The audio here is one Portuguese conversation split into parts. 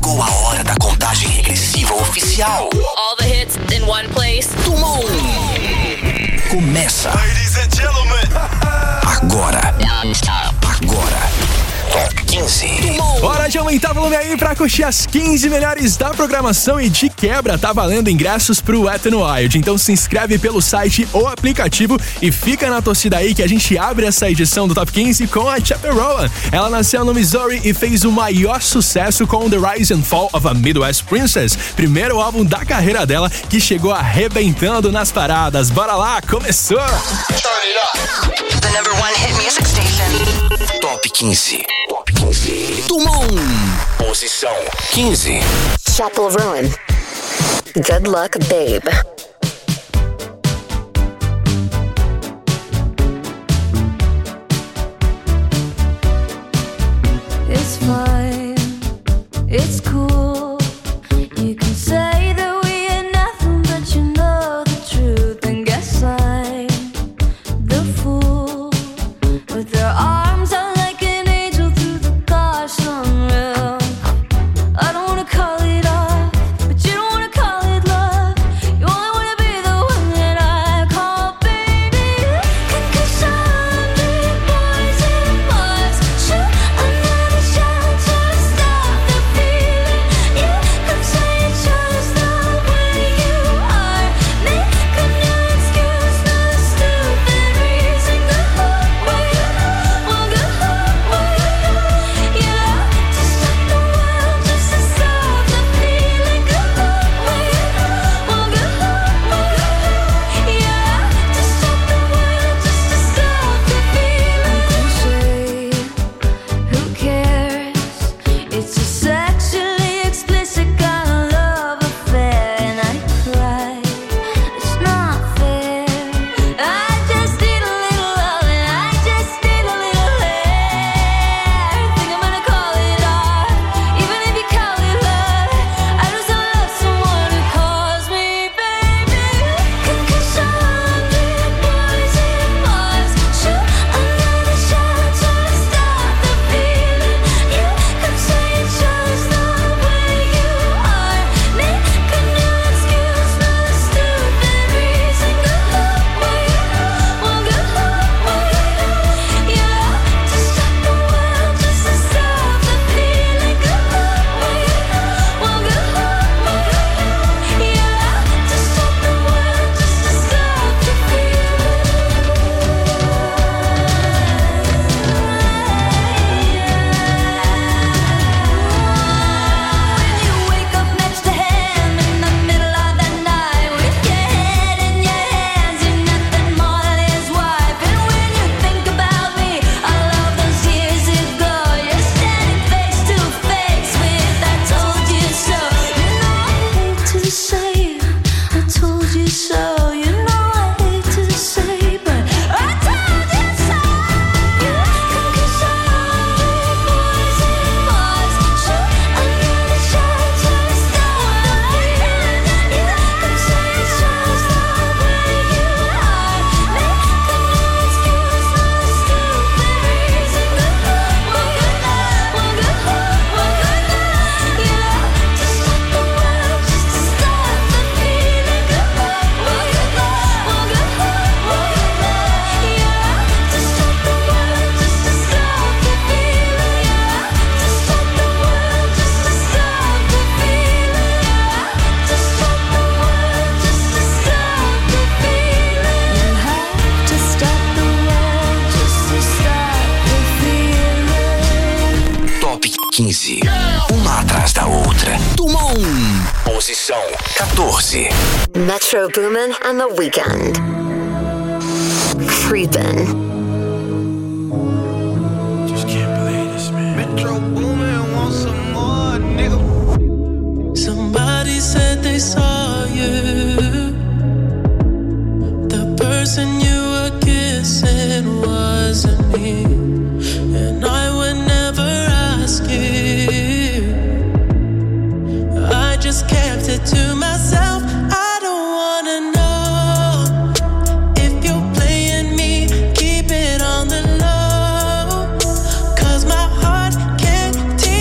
Chegou a hora da contagem regressiva oficial. All the hits in one place. Tumon. Começa. Ladies and gentlemen. Agora. Top 15. Tumon. Hora de aumentar o volume aí pra curtir as 15 melhores da programação e de quebra tá valendo ingressos pro Wet n Wild. Então se inscreve pelo site ou aplicativo e fica na torcida aí que a gente abre essa edição do Top 15 com a Chappell Rowan. Ela nasceu no Missouri e fez o maior sucesso com The Rise and Fall of a Midwest Princess, primeiro álbum da carreira dela que chegou arrebentando nas paradas. Bora lá, começou! The number one hit music station. Top 15. Top 15. Tumon. Posição 15. Chappell Rowan. Good luck, babe. It's fine, it's cool. You can say that we ain't nothing, but you know the truth. And guess I'm the fool with their arms out like an angel through the car sunroof. I don't wanna call it off, but you don't wanna call it love. You only wanna be the one that I call baby. 'Cause 100 boys and Mars shoot another shot to stop the feeling. You could say you chose the way you are, making no excuse, no stupid reason. Go away, well go away. Yeah, to stop the world, just to stop the feeling. Go away, well go away. Yeah, to stop the world, just to stop the feeling. Who cares? It's a sexually explicit kind of love affair, and I cry. It's not fair. I just need a little love, and I just need a little hair. Think I'm gonna call it art, even if you call it love. I just don't love someone who calls me baby. 'Cause 100 boys and Mars shoot another shot to stop the feeling. You could say you chose the way you are, making no excuse, no stupid reason. Go away, well go away. Yeah, to stop the world, just to stop the feeling. Go away, well go away. Yeah, to stop the world, just to stop the When you wake up next to him in the middle of the night, with your head in your hands, you're nothing more than his wife. And when you think about me, all of those years ago, you're standing face to face with I told you so. You know I hate to say it, I told you so. You know I hate to say, but I told you so. Yeah, 'cause 100 boys and Mars shoot another shot to stop the feeling. You could say you chose the way you are, making no excuse, no stupid reason. Go away, well go away. Yeah, to stop the world, just to stop the feeling. Go away, well go away. Yeah, to stop the world, just to stop the feeling. Yeah, to stop the world, just to stop the feeling. Yeah, to stop the world, just to stop the feeling. You have to stop the world, just to stop the feeling. Top 15. Uma atrás da outra. Tumon. Posição 14. Metro Boomin and The Weeknd. Creepin'. Just can't believe this, man. Metro Boomin, want some more, nigga. Somebody said they saw you. The person you were kissing wasn't me, and I would never ask you. I just kept it to myself. I don't wanna know if you're playing me. Keep it on the low, 'cause my heart can't take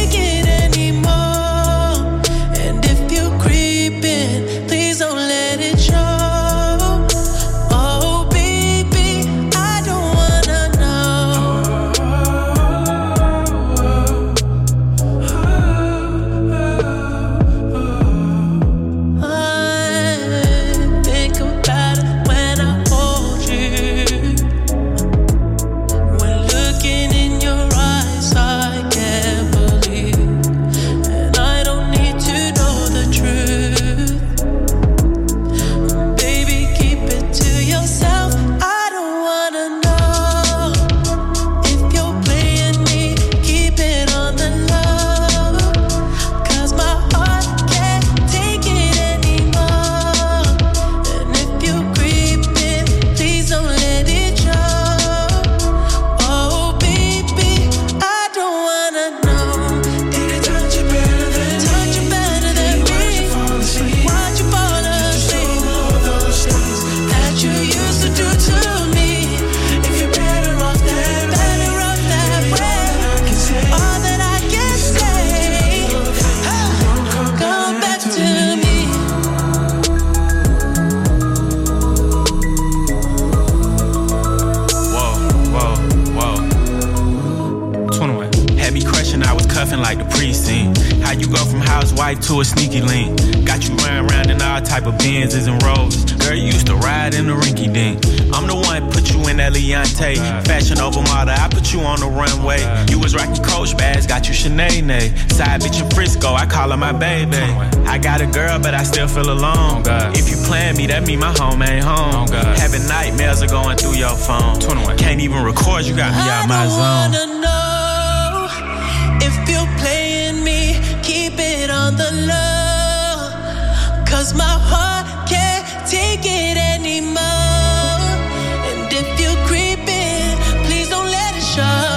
cuffing like the precinct. How you go from housewife to a sneaky link? Got you running around in all type of Benzes and Rovers. Girl, you used to ride in the rinky dink. I'm the one put you in that Leontay. Fashion over model, I put you on the runway. You was rocking Coach bags, got you Sinead. Side bitch in Frisco, I call her my baby. I got a girl, but I still feel alone. If you plan me, that mean my home ain't home. Having nightmares are going through your phone. Can't even record, you got me out my zone. I don't wanna know if you're playing me, keep it on the low. Cause my heart can't take it anymore. And if you're creeping, please don't let it show.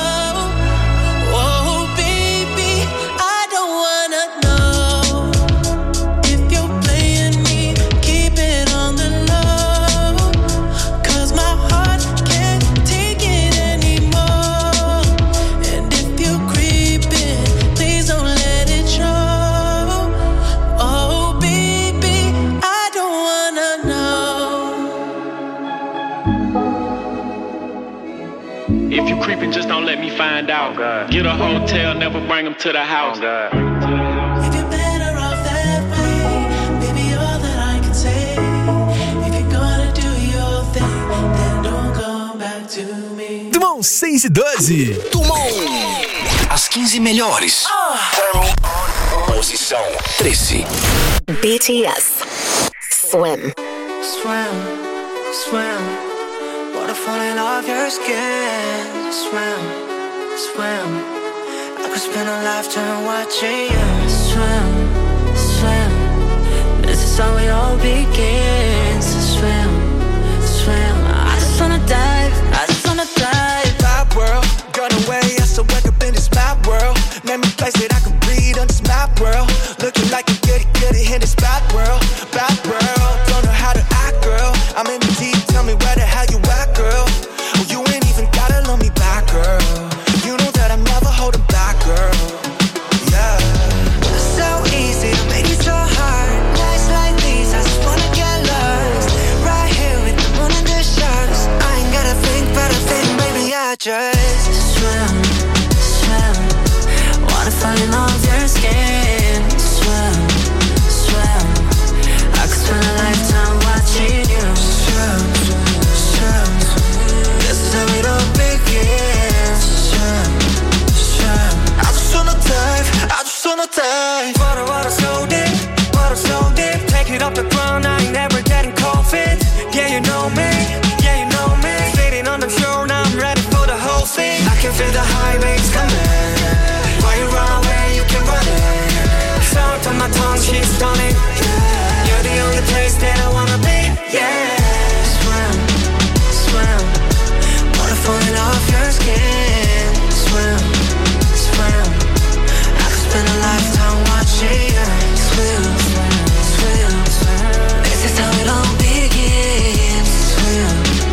Just don't let me find out. Get a hotel, never bring them to the house. If you're better off that way, baby, all that I can say. If you're gonna do your thing, then don't come back to me. Dumont 612. Dumont. As 15 melhores. Posição 13. BTS. Swim. Swim, swim. Water falling off your skin. Swim, swim. I could spend a lifetime watching you. Swim, swim. This is how it all begins. Swim, swim. I just wanna dive. I just wanna dive. Bad world, got away. I still wake up in this mad world. Name a place that I can breathe on this map world. Looking like a goody in this bad world. Bad world, don't know how to act, girl. I'm in the deep. Tell me where the hell you at, girl. Oh, you ain't even gotta love me back, girl. You know that I'm never holding back, girl. Yeah. So easy to make it so hard. Nights like these, I just wanna get lost. Right here with the moon and the stars. I ain't gotta think, but I think, baby, I just swim, swim. Wanna fall in love with your skin. Swim, swim. I could spend a lifetime watching you. Swim, swim. This is how it all begins. Swim, swim. I just wanna dive, I just wanna dive. Water so deep, water so deep. Take it off the ground, I ain't never getting cold feet. Yeah, you know me, yeah, you know me. Sitting on the shore, now I'm ready for the whole thing. I can feel the high waves coming. Why you run away, you can run it. Salt on my tongue, she's stunning. Yeah. You're the only place that I wanna be, yeah. Swim, swim. Water falling off your skin. Swim, swim. I could spend a lifetime watching you. Swim, swim, swim. This is how it all begins. Swim,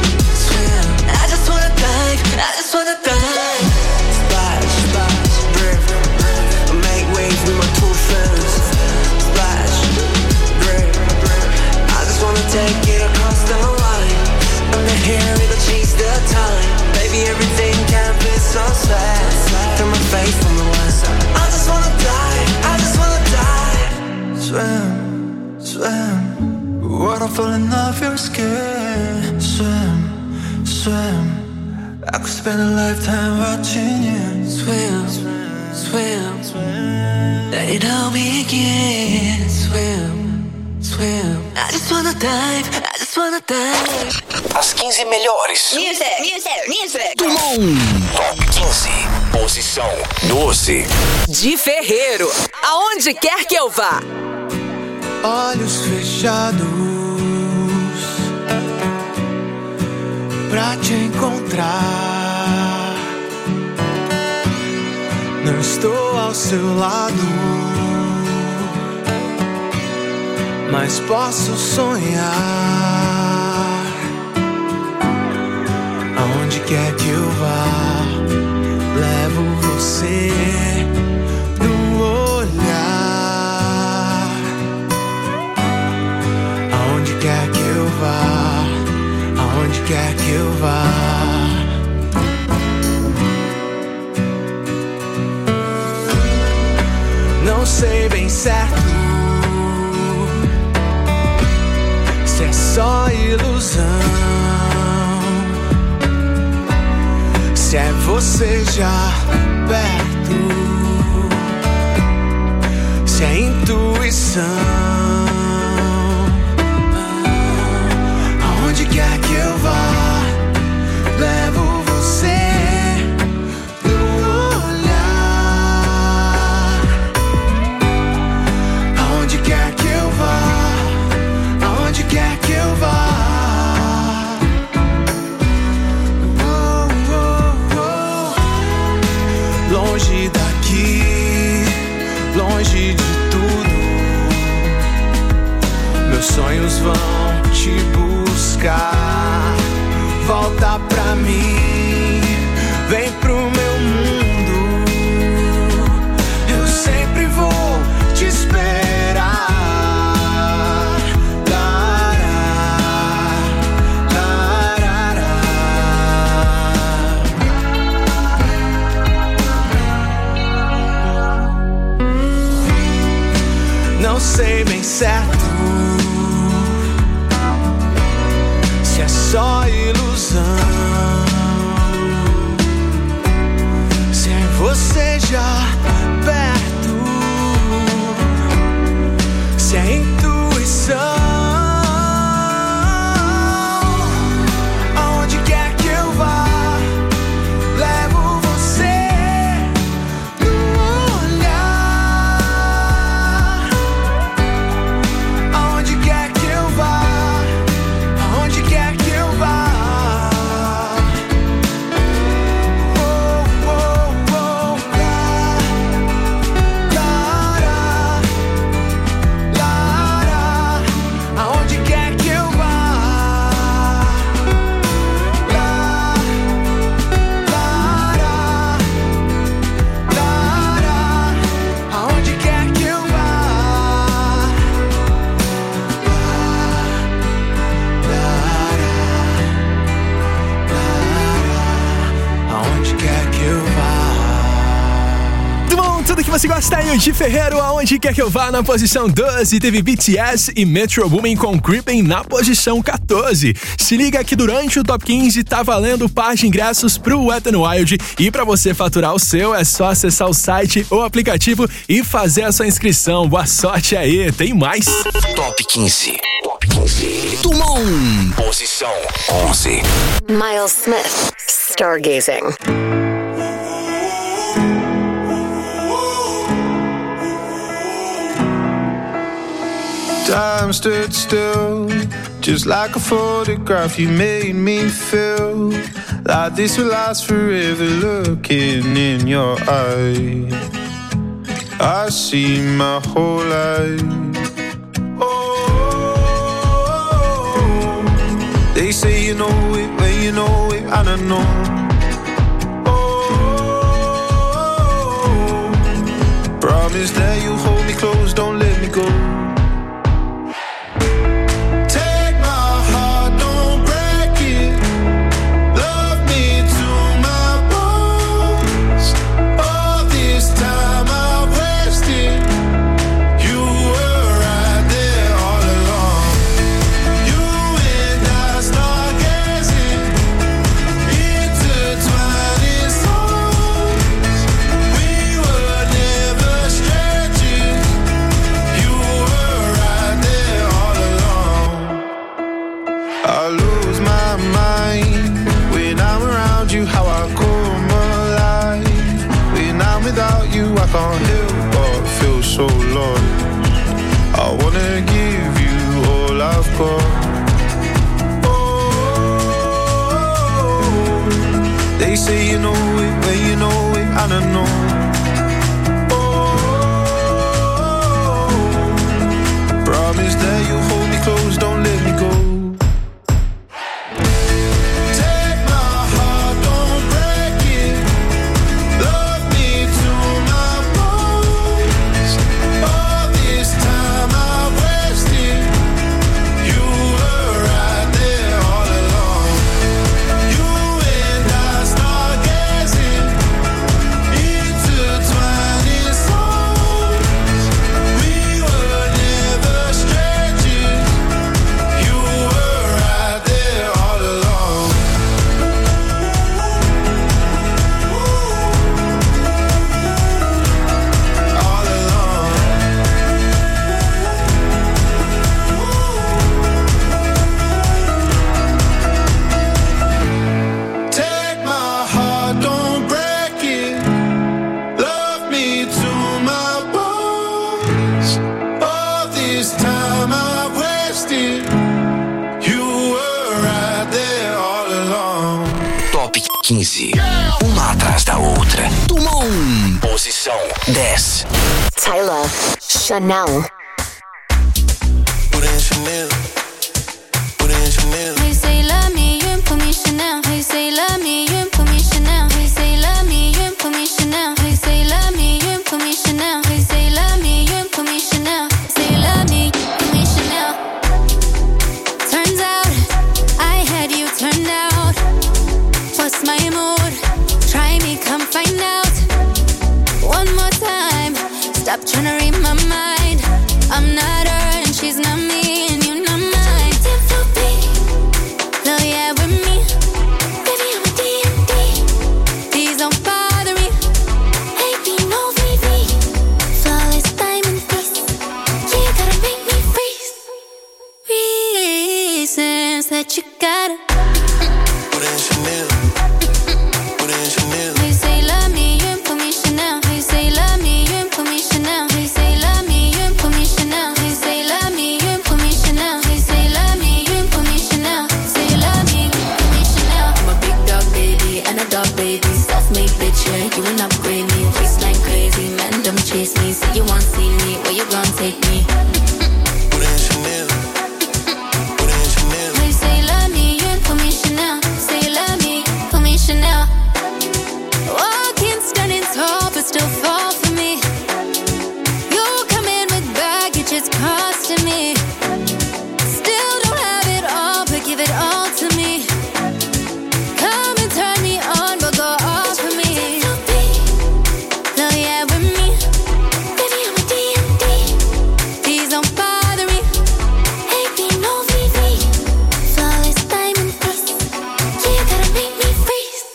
swim. I just wanna dive, I just wanna dive. Splash, splash, breathe, breathe. Make waves with my two fins. Splash, breathe, breathe. I just wanna take it across the line. Under here, it'll change the time. Baby, everything can be so sad. Through my face from the west. I just wanna dive, I just wanna dive. Swim, swim. Water falling off your skin. Swim, swim. I could spend a lifetime watching you. Swim, swim, swim. Let it all begin. Swim, swim. I just wanna dive, I just wanna dive. As 15 melhores. Music, music, music. Dumont. Top 15. Posição 12. De Ferreiro, aonde quer que eu vá. Olhos fechados pra te encontrar. Não estou ao seu lado, mas posso sonhar. Aonde quer que eu vá, levo você no olhar. Aonde quer que eu vá, aonde quer que eu vá. Não sei bem certo se é só ilusão, se é você já perto, se é intuição. Aonde quer que eu vá, levo você no olhar. Aonde quer que eu vá, aonde quer que eu vá. Longe daqui, longe de tudo, meus sonhos vão te buscar. Volta pra mim, vem pro meu mundo, eu sempre vou te esperar. Não sei bem certo se é só ilusão, se é você já perto, se é intuição. Aonde quer que eu vá, levo você no olhar. Aonde quer que eu vá, aonde quer que eu vá. Oh, oh, oh, lara, aonde quer que eu vá. Aonde quer que eu vá. Aonde quer que eu vá. Bom, tudo que você gosta aí, o Di Ferreiro, Aonde Quer Que Eu Vá, na posição 12. Teve BTS e Metro Boomin com Creeping na posição 14. Se liga que durante o Top 15 tá valendo par de ingressos pro Wet n Wild. E pra você faturar o seu, é só acessar o site ou aplicativo e fazer a sua inscrição. Boa sorte aí, tem mais. Top 15. Top 15. Dumont. Posição 11. Miles Smith, Stargazing. Time stood still, just like a photograph. You made me feel like this will last forever. Looking in your eyes, I see my whole life. Oh, they say you know it when you know it, and I know. Oh, promise that you'll hold me close, don't let me go. I can't help but feel so lost. I wanna give you all I've got. Oh, they say you know it when you know it, and I know. Oh, promise that you'll hold me close, don't let me go. 15. Uma atrás da outra. Toma posição 10. Tyler, Chanel. Put in Chanel. Put in Chanel. Hey, say love me, you put me Chanel. Hey, say love me, you put me Chanel. Hey, say love me, you put me Chanel. Hey, say love me, you put me Chanel. Hey, say love me, you put me Chanel. Say love me, put me Chanel. Turns out I had you turned out. What's my mood? Try me, come find out. One more time. Stop trying to read my mind. I'm not her and she's not me, and you're not mine. No, yeah, with me. Baby, I'm a D&D. Please don't bother me. Hey, be no VV. Flawless diamond face. Yeah, you gotta make me freeze. Reasons that you gotta. Put in Chanel. Put in Chanel. Hey, say love me, you put me Chanel. Hey, say love me, you put me Chanel. Hey, say love me, you put me Chanel. Hey, say love me, you put me Chanel. Hey, say love me, you put me Chanel. Say love me, put me Chanel. I'm a big dog baby and a dog baby. Self-made bitch, yeah, you ain't upgrade me. Waistline crazy, man, don't chase me. Say you want see me, where you gon' take me? Put in Chanel. Put in Chanel. Hey, say love me, you put me Chanel. Say love me, put me Chanel. Walking stunning tall, but still fall for me. You come in with baggage, it's costing me. Still don't have it all, but give it all to me. Come and turn me on, but go off for me. No, yeah, with me. Baby, I'm a D&D. Please don't bother me. Hey, be no VV. Flawless diamond face. Yeah, you gotta make me freeze.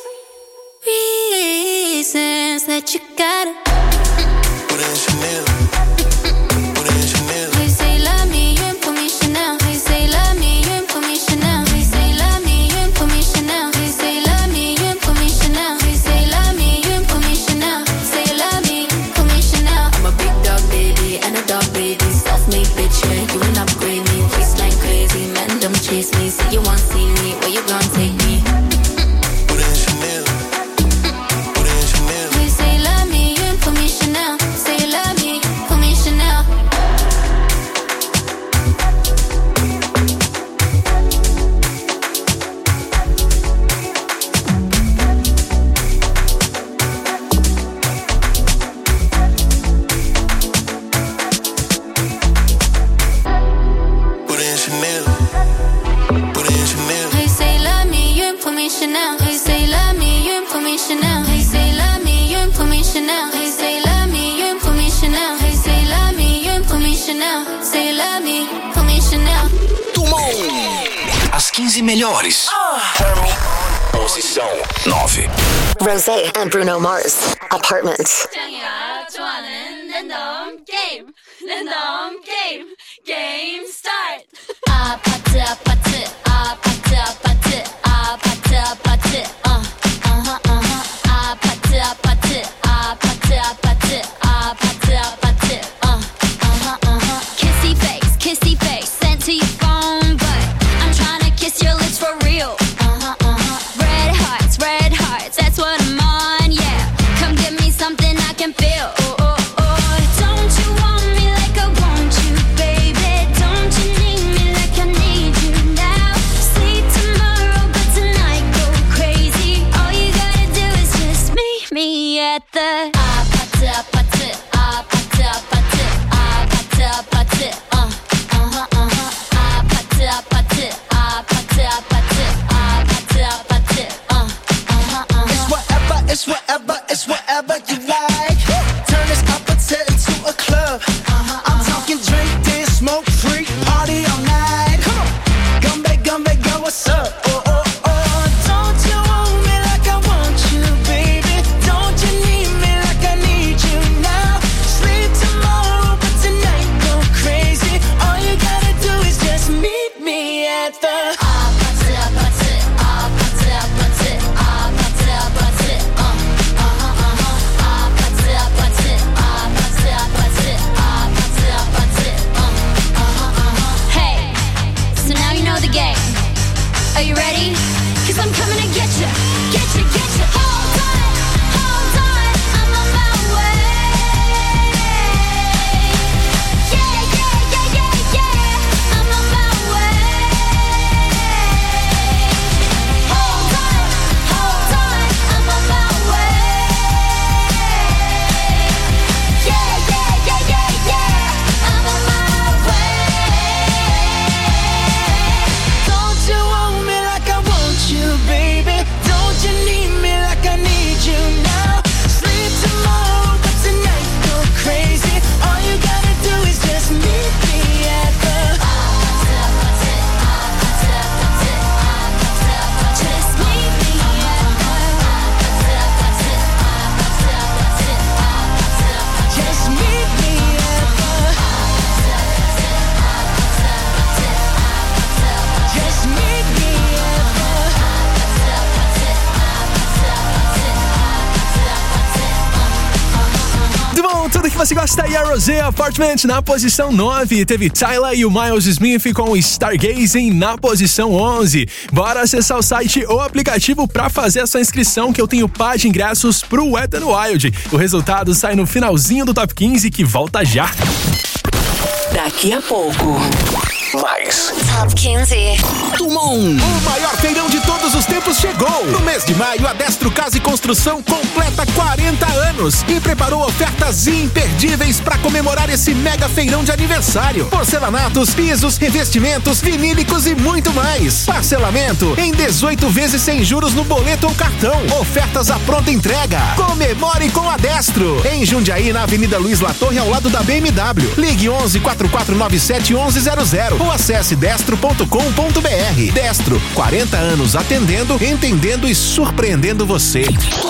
Reasons that you gotta. Put in Chanel. Put in Chanel. Hey, say love me, you put me Chanel. Hey, say love me, you put me Chanel. Hey, say love me, you put me Chanel. Hey, say love me, you put me Chanel. Hey, say love me, you put me Chanel. Say love me, put me Chanel. I'm a big dog baby and a dog baby. Self-made bitch, yeah, you ain't upgrade me. Waistline crazy, man, don't chase me. Say you want see me, where you gon' take me? Put in Chanel. Put in Chanel. Hey, say love me, you put me Chanel. Say love me, put me Chanel. Put in Chanel. Put in Chanel. Hey, say love me, you put me Chanel. Hey, say love me, you put me Chanel. Hey, say love me, you put me Chanel. Hey, say love me, you put me Chanel. Hey, say love me, you put me Chanel. Say love me, put me Chanel. Tumon. As 15 melhores. Posição 9. Rosé and Bruno Mars. Apartments. Game start. 아파트 아파트 아파트 아파트 아파트 아파트 아파트 아파트 아파트 아파트 아파트 아파트 kissy face sent to your phone, but I'm trying to kiss your lips for real. Red hearts, that's what I'm on, yeah. Come give me something I can feel. Don't you want me like I want you, baby? Don't you need me like I need you now? Com tudo que você gosta aí, a Rosé Apartment na posição 9. Teve Tyler e o Miles Smith com o Stargazing na posição 11. Bora acessar o site ou aplicativo pra fazer a sua inscrição, que eu tenho par de ingressos pro Wet n Wild. O resultado sai no finalzinho do Top 15, que volta já. Daqui a pouco. Mais Top 15. Tumon. O maior feirão de todos os tempos chegou. No mês de maio, a Destro Casa e Construção completa 40 anos e preparou ofertas imperdíveis para comemorar esse mega feirão de aniversário. Porcelanatos, pisos, revestimentos, vinílicos e muito mais. Parcelamento em 18 vezes sem juros no boleto ou cartão. Ofertas à pronta entrega. Comemore com a Destro. Em Jundiaí, na Avenida Luiz Latorre, ao lado da BMW. Ligue 11 4497 1100 ou acesse destro.com.br. Destro, 40 anos atendendo, entendendo e surpreendendo você.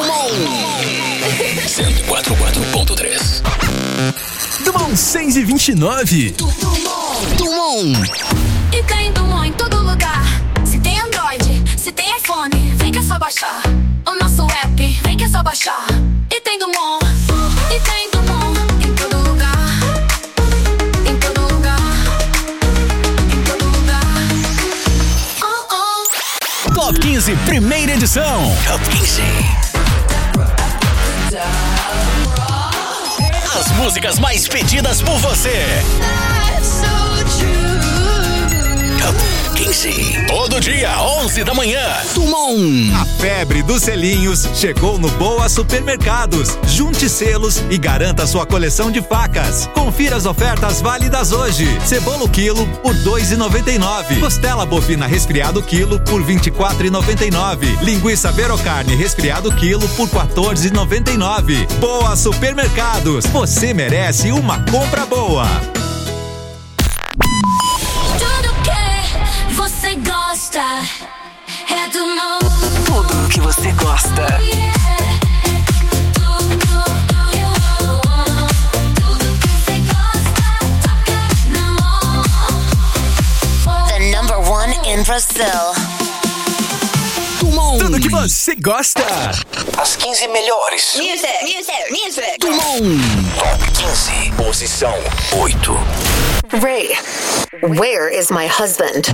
104.3. Dumont 629. Tumon. E tem Dumont em todo lugar. Se tem Android, se tem iPhone, vem que é só baixar. O nosso app, vem que é só baixar. E tem Dumont, e tem Dumont em todo lugar. Em todo lugar. Em todo lugar. Top 15, primeira edição. Top 15. As músicas mais pedidas por você. Top 15. Todo dia, 11 da manhã. Tumon. A febre dos selinhos chegou no Boa Supermercados. Junte selos e garanta sua coleção de facas. Confira as ofertas válidas hoje. Cebola o quilo por R$ 2,99. Costela bovina resfriado quilo por R$ 24,99. Linguiça Verocarne resfriado quilo por R$ 14,99. Boa Supermercados. Você merece uma compra boa. Você gosta, é do mundo. Tudo que você gosta. The number one in Brazil. Tumon. Tudo que você gosta. As 15 melhores. Music. Tumon. Top 15. Posição 8. Ray, where is my husband?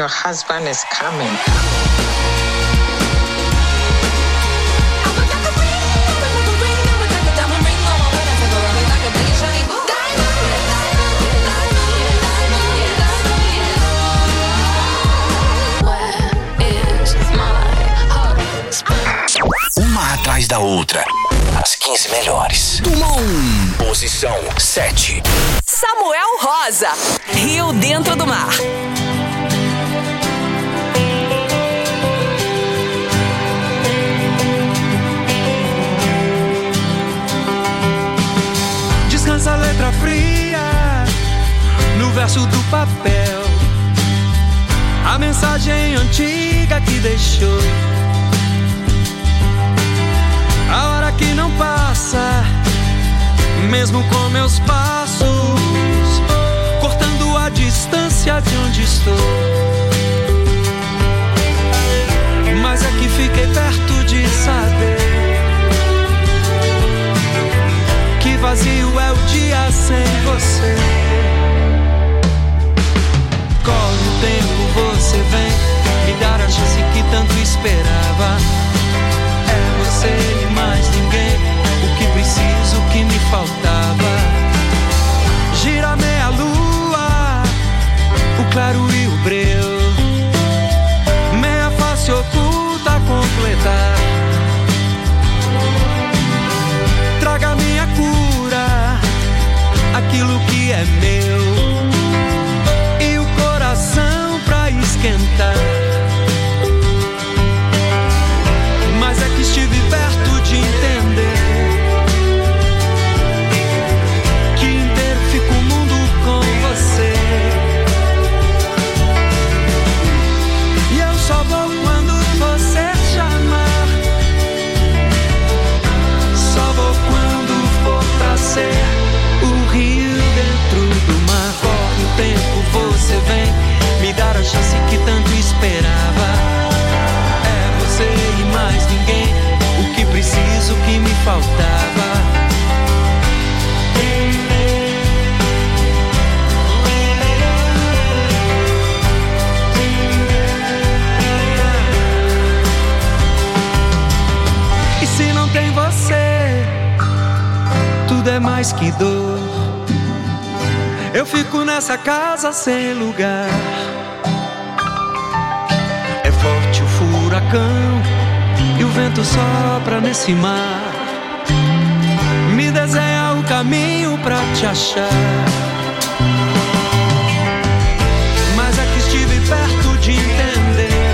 Your husband is coming. Uma atrás da outra. As 15 melhores. Tuma 1. Posição 7. Samuel Rosa, Rio Dentro do Mar. Descansa a letra fria no verso do papel, a mensagem antiga que deixou. A hora que não passa, mesmo com meus passos, cortando a distância de onde estou. Mas é que fiquei perto de saber que vazio é o dia sem você. Corre o tempo, você vem me dar a chance que tanto esperava. É você e mais ninguém, o que preciso, o que me faltava. Gira meia lua, o claro e o breu, meia face oculta a completar. Traga minha cura, aquilo que é meu, e o coração pra esquentar. Mas é que estive perto de entender que inteiro fica o mundo com você. E eu só vou quando você chamar, só vou quando for pra ser o rio dentro do mar. Corre o tempo, você vem me dar a chance que tanto esperava. Você e mais ninguém, o que preciso, o que me faltava. E se não tem você, tudo é mais que dor. Eu fico nessa casa sem lugar. É forte o furacão e o vento sopra nesse mar. Me desenha o caminho pra te achar. Mas aqui estive perto de entender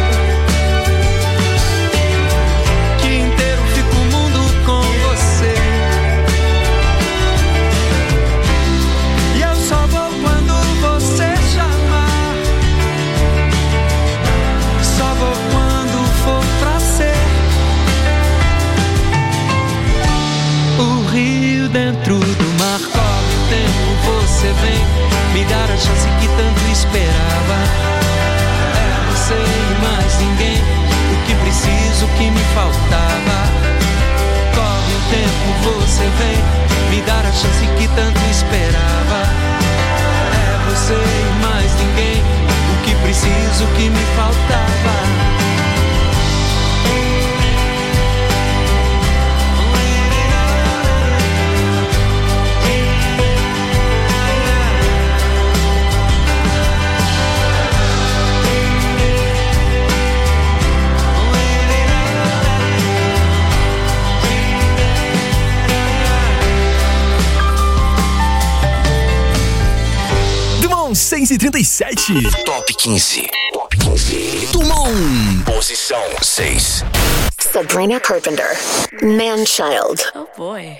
que inteiro fica o mundo com você. E eu só vou quando você chamar, só vou quando for pra ser o rio dentro do mar. Corre o tempo, você vem me dar a chance que tanto esperava. É você e mais ninguém, o que preciso, o que me faltava. Corre o tempo, você vem me dar a chance que tanto esperava. É você e mais ninguém, o que preciso, o que me faltava. Dumont 637. Top 15. Top 15. Dumont. Posição 6. Sabrina Carpenter, Man-Child. Oh boy.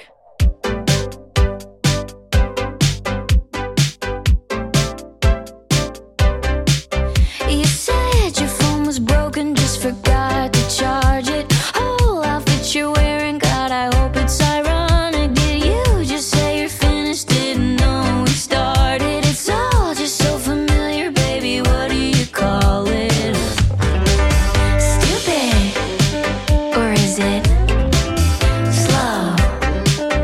You said your phone was broken, just forgot to charge it. Whole outfit you're wearing, God, I hope it's ironic. Did you just say you're finished? Didn't know we started. It's all just so familiar, baby. What do you call it? Stupid, or is it slow?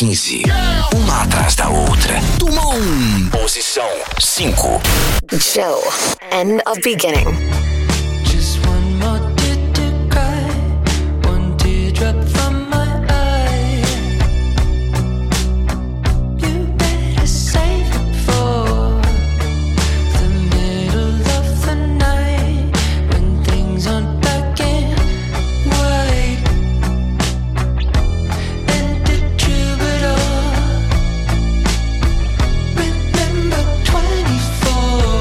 15. Uma atrás da outra. Tuma posição 5. Joe, End of Beginning. Just one more tear to cry, one teardrop from my eye. You better save it for the middle of the night, when things aren't black and white. And the troubadour, remember 24.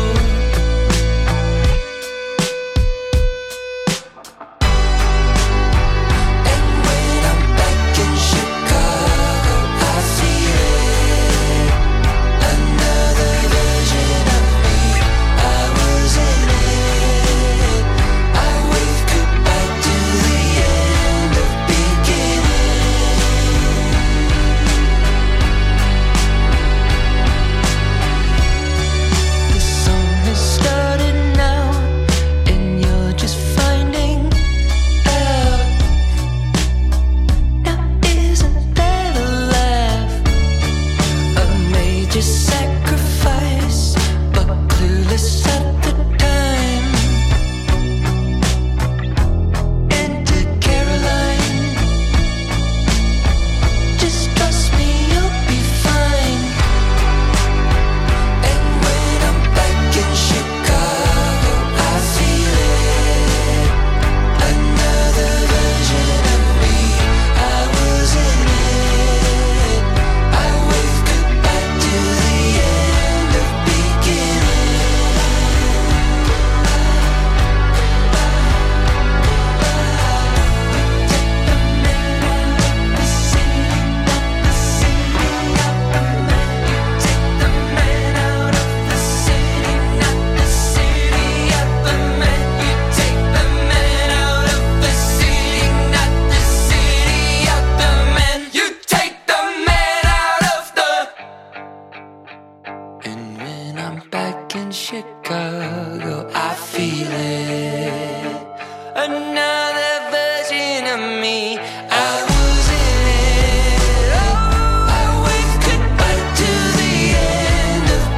Chicago, I feel it. Another version of me. I was in it. Oh, I waved goodbye to the end of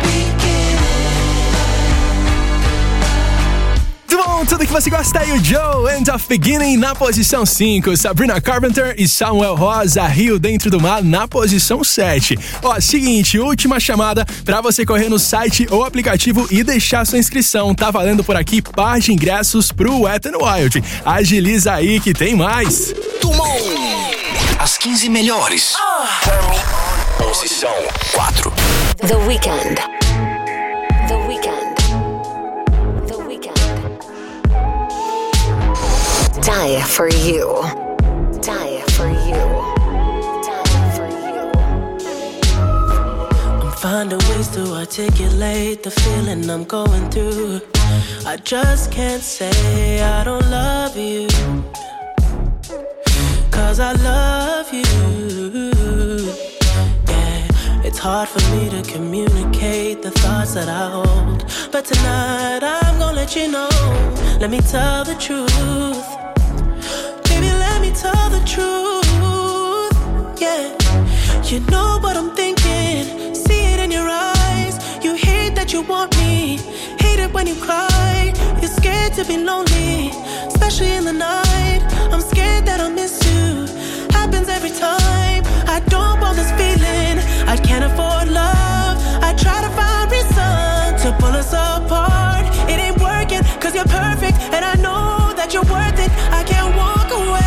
beginning. Tudo que você gosta aí, o Joe, End of Beginning na posição 5, Sabrina Carpenter e Samuel Rosa, Rio Dentro do Mar na posição 7. Ó, seguinte, última chamada pra você correr no site ou aplicativo e deixar sua inscrição. Tá valendo por aqui par de ingressos pro Wet n Wild. Agiliza aí que tem mais. Tumon! As 15 melhores. Posição 4. The Weeknd. Die for you. Die for you. Die for you. I'm finding ways to articulate the feeling I'm going through. I just can't say I don't love you, 'cause I love you. Yeah, it's hard for me to communicate the thoughts that I hold, but tonight I'm gonna let you know. Let me tell the truth. Let me tell the truth, yeah. You know what I'm thinking, see it in your eyes. You hate that you want me, hate it when you cry. You're scared to be lonely, especially in the night. I'm scared that I'll miss you, happens every time. I don't want this feeling, I can't afford love. I try to find reason to pull us apart. It ain't working, 'cause you're perfect, and I know that you're worth it. I can't walk away.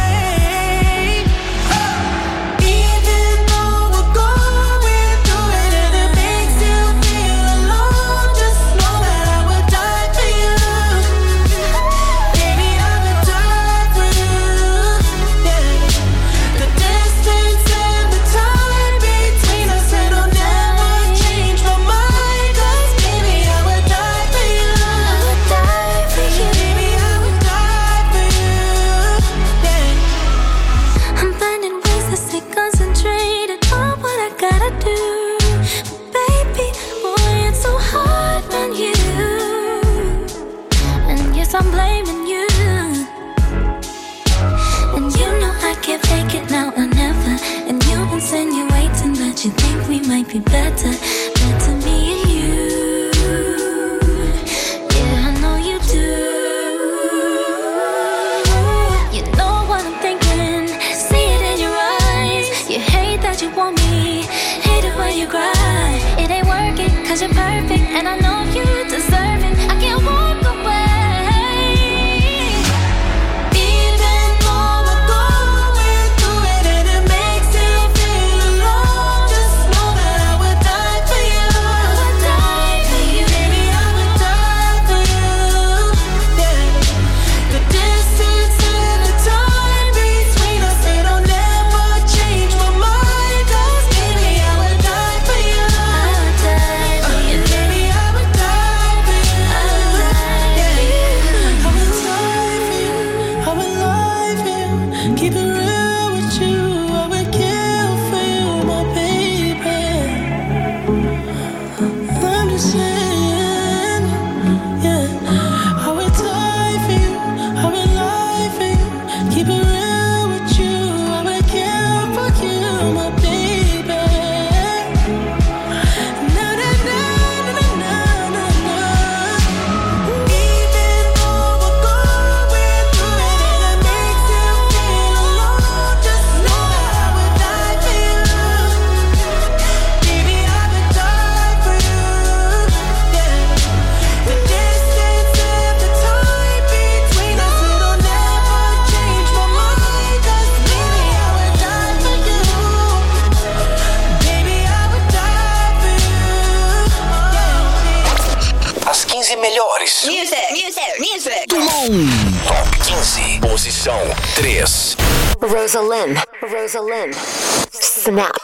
15 melhores. Music. Dumont. Top 15. Posição 3. Rosalind. Snap.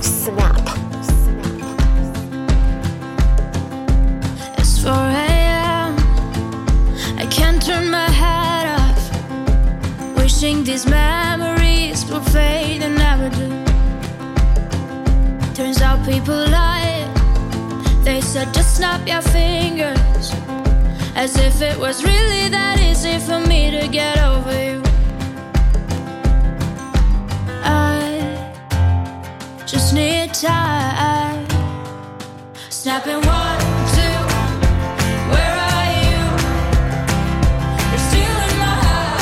It's 4 a.m. I can't turn my head off. Wishing these memories will fade and never do. Turns out people lie. They said just snap your fingers, as if it was really that easy for me to get over you. I just need time. Snapping 1, 2. Where are you? You're still in my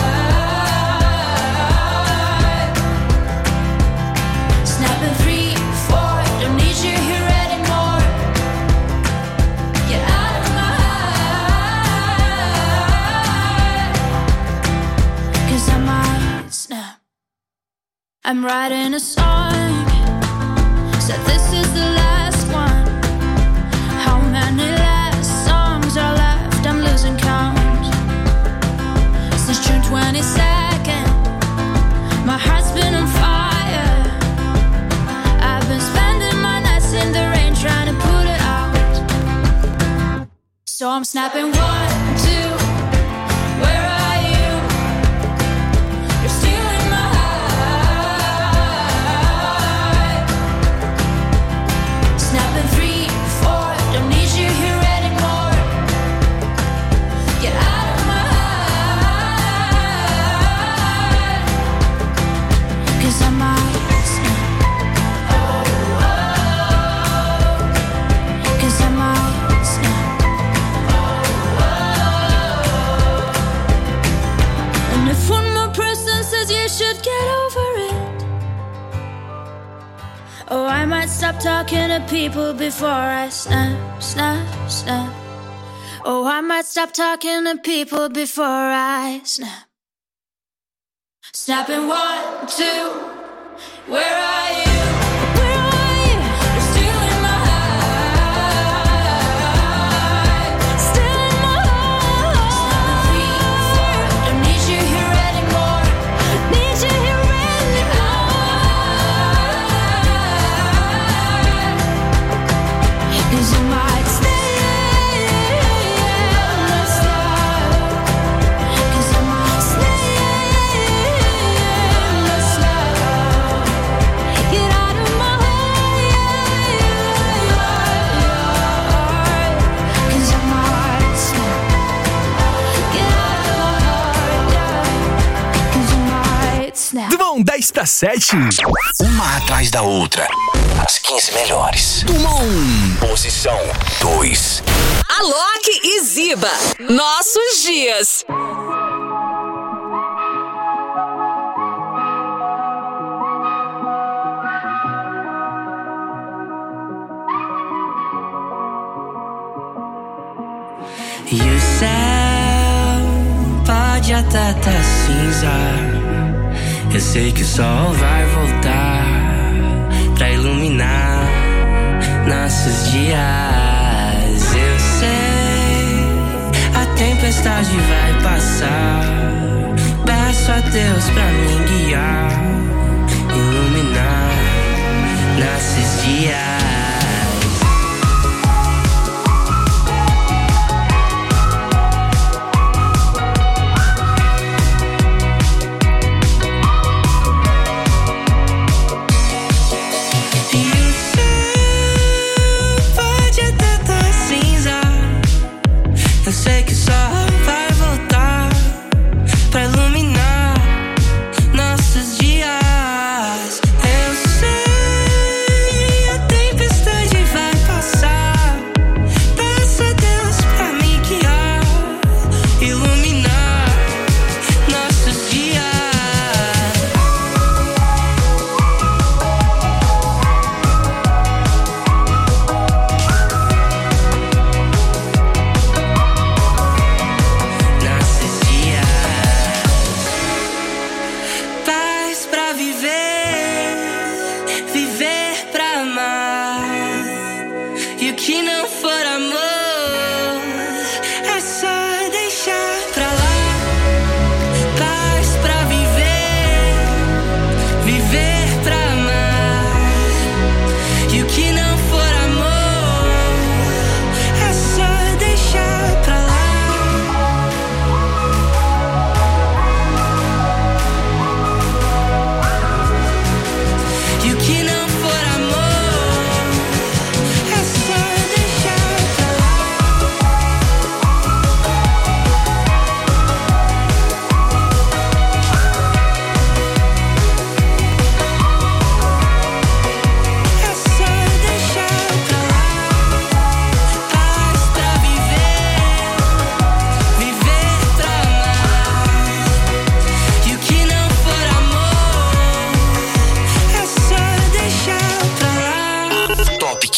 heart. Snapping 3, 4. Don't need you here anymore. Get out of my heart. 'Cause I might snap. I'm writing a song. Said this is the last one. How many last songs are left? I'm losing count. Since June 22nd, my heart's been on fire. I've been spending my nights in the rain trying to put it out. So I'm snapping 1, 2. Where are you? You're still in my heart. Snapping 3, 4. Don't need you here anymore. Get out of my heart. 'Cause I might snap. 'Cause I might snap. And if one more person says you should get over it, oh, I might stop talking to people before I snap. Oh, I might stop talking to people before I snap. Snapping 1, 2. Where are you? Where are you? You're still in my heart. Still in my heart. Snapping 3, 4. Don't need you here anymore. Need you here anymore. 'Cause you might stay. Let's start. 'Cause I might stay. Let's start. Get out of my heart. 'Cause I might stop. Get out of my heart. 'Cause I might snap. Dumont, 10 para 7. Uma atrás da outra. As 15 melhores. Dumont. Posição 2. Alok e Ziba. Nossos dias. E o céu pode até tá cinza. Eu sei que o sol vai voltar pra iluminar nossos dias. Eu sei, a tempestade vai passar. Peço a Deus pra me guiar, iluminar nossos dias. Eu sei que o sol vai voltar pra iluminar nossos dias. Eu sei, a tempestade vai passar. Peço a Deus pra me guiar, iluminar nossos dias.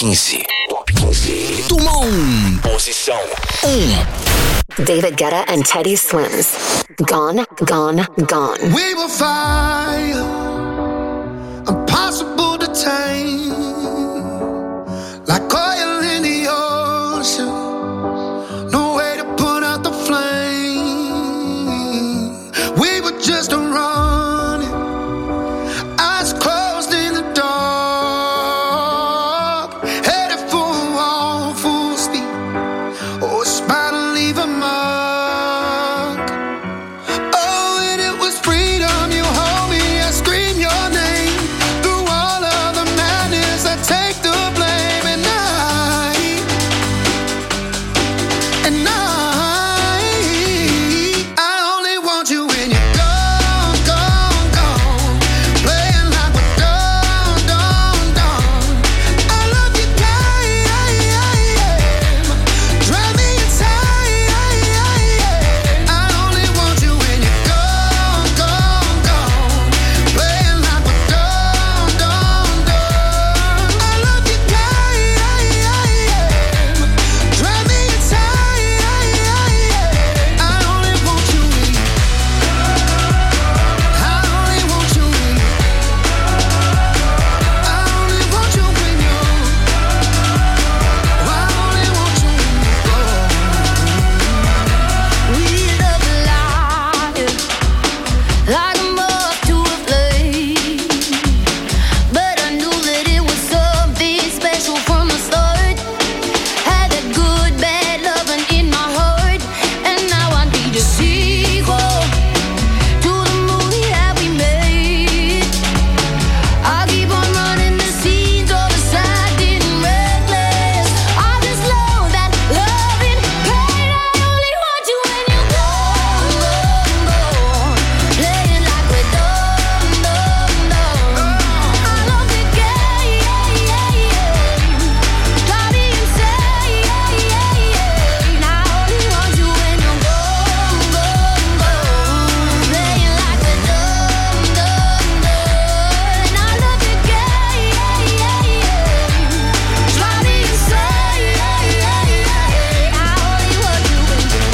15. Tumon. Posição 1. David Guetta and Teddy Swims. Gone, gone, gone. We will fire, impossible to tame, like oil in the ocean, no way to put out the flame. We were just running, eyes closed in the dark, headed for a wall full speed. Oh, a smile to leave a mark. Oh, and it was freedom. You hold me, I scream your name. Through all of the madness, I take the blame. And I only want you when you're gone, gone, gone. Playing like we're done, done, done. I love you, drive me insane. I only want you when you're gone, gone, gone. Playing like we're done, done, done. I love you, drive me insane. I only want you when I only want you when I only want you when you're I only want you when you're gone. We love life like a moth to a flame, but I knew that it was something special from the start. Had that good, bad loving in my heart, and now I need a sequel to the movie that we made. I keep on running the scenes of the sad and reckless. I just know that loving pain. I only want you when you're gone, gone, gone. Playing like we're done, done, done. I love the game, drive me insane. I only want you when you're gone, gone, gone. Playing like we're done, done, done. I love the game, drive me insane. I only want you when you're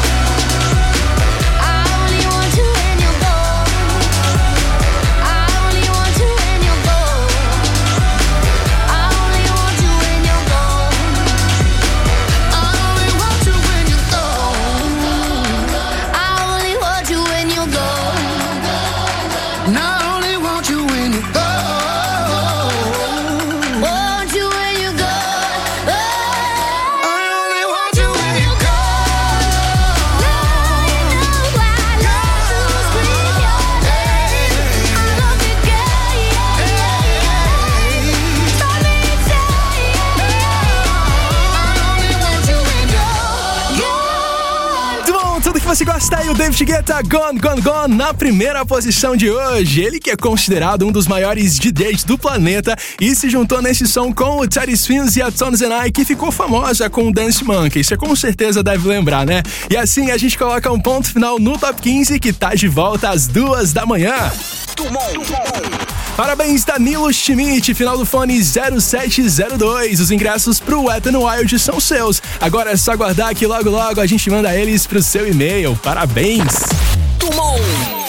I only want you when you're gone. I only want you when you're gone. I only want you when you're gone. I only want you when you're gone. I only want you when you're gone. And I only want you when you're gone. Want you when you're gone. I only want you when you're gone. Bom, tudo que você gosta aí, o David Guetta, Gone, Gone, Gone, na primeira posição de hoje. Ele que é considerado um dos maiores DJs do planeta e se juntou nesse som com o Teddy Swims e a Tones and I, que ficou famosa com o Dance Monkey. Você com certeza deve lembrar, né? E assim a gente coloca um ponto final no Top 15, que tá de volta às 2 da manhã. Parabéns, Danilo Schmidt, final do fone 0702. Os ingressos pro Wet n Wild são seus. Agora é só aguardar que logo logo a gente manda eles pro seu e-mail. Parabéns! Tumon.